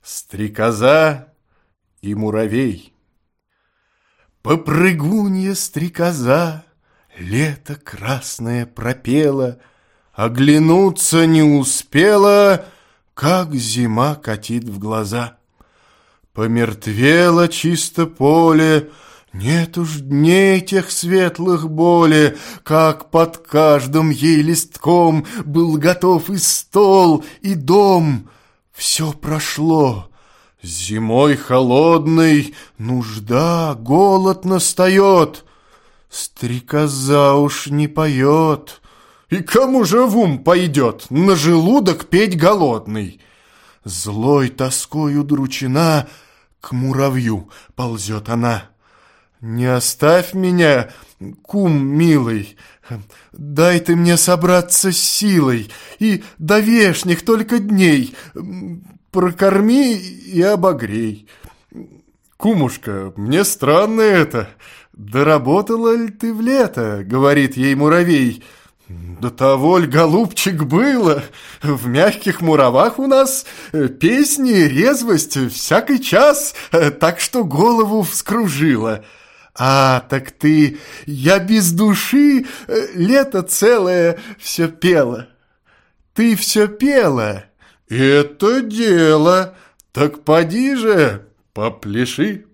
Стрекоза и муравей. Попрыгунья стрекоза лето красное пропела, оглянуться не успела, как зима катит в глаза. Помертвело чисто поле, нет уж дней тех светлых более, как под каждым ей листком был готов и стол, и дом. Все прошло. Зимой холодной нужда, голод настает. Стрекоза уж не поет. И кому же в ум пойдет на желудок петь голодный? Злой тоской удручена, к муравью ползет она. Не оставь меня, кум милый, дай ты мне собраться с силой, и до вешних только дней прокорми и обогрей. Кумушка, мне странно это, доработала ли ты в лето, говорит ей муравей. До того ль, голубчик, было, в мягких муравах у нас песни, резвость всякий час, так что голову вскружила. А, так ты, я без души лето целое все пела. Ты все пела? Это дело, так поди же, попляши.